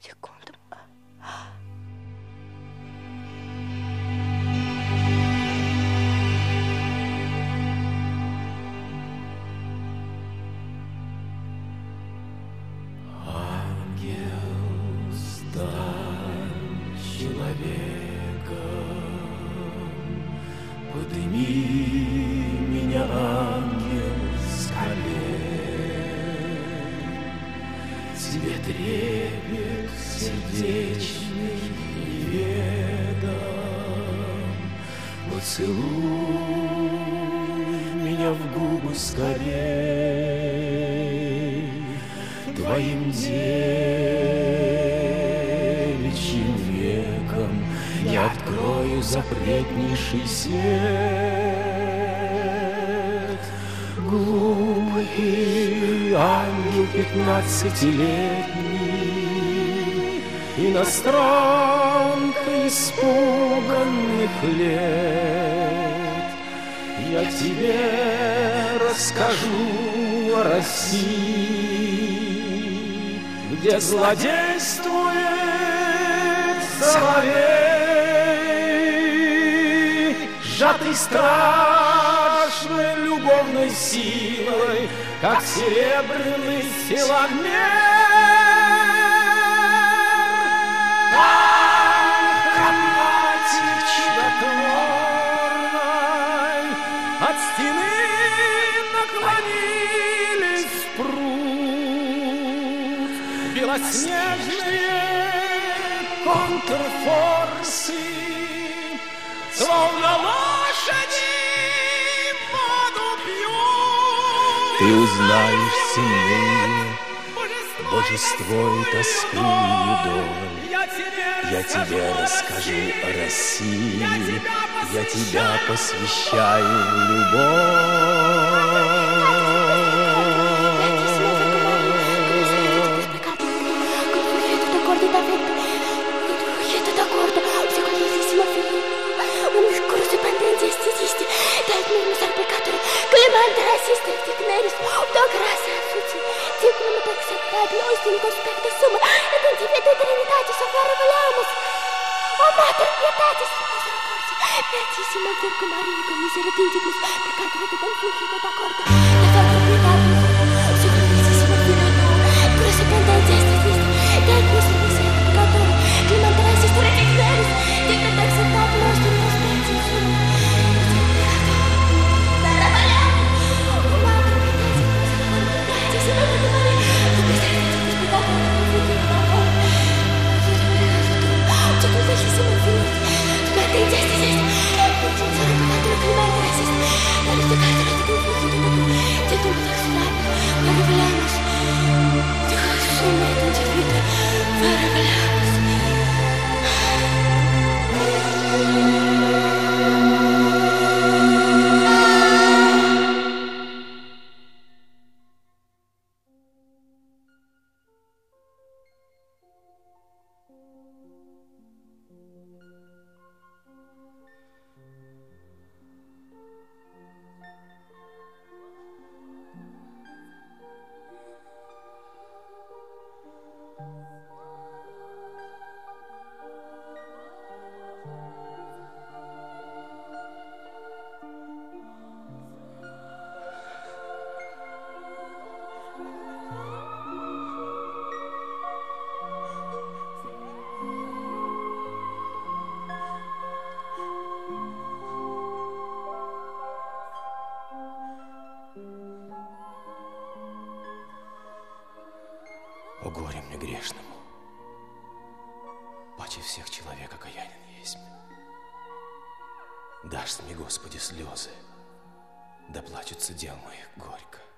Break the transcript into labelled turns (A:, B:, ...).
A: Секунду.
B: Подними меня, ангел, с колен. Тебе трепет сердечный неведом. Поцелуй меня в губы скорей. Твоим девичьим веком я открою запретнейший свет. Глупый ангел 15-летний, иностранка испуганных лет, я тебе расскажу о России, где злодействует соловей, сжатый страшной любовной силой, как серебряный силомер. Там комнате чудотворной от стены наклонились пруд белоснежные контрфорсы, словно лошади воду пьют.
C: Ты узнаешь сильнее божество и тоску и доль. Я тебе расскажу о России, я тебя посвящаю в любовь.
A: Clemente resiste digneris, do gracia suci, dignum exectat nostrum conspecta summa, et in divita Trinitatis offerre volemus. O Mater pietatis misericordia, beatissima Virgo Maria, cum misericordibus peccator et confugit et accorda, et factor pietatis, superbississima Filio tuo, cruce pendentis vista, et nostrum miseria peccator, Clemente resiste digneris, dignum exectat nostrum conspecta summa.
B: О горе мне грешному, паче всех человек окаянен есть. Дашь мне, Господи, слезы, да плачутся дел моих горько.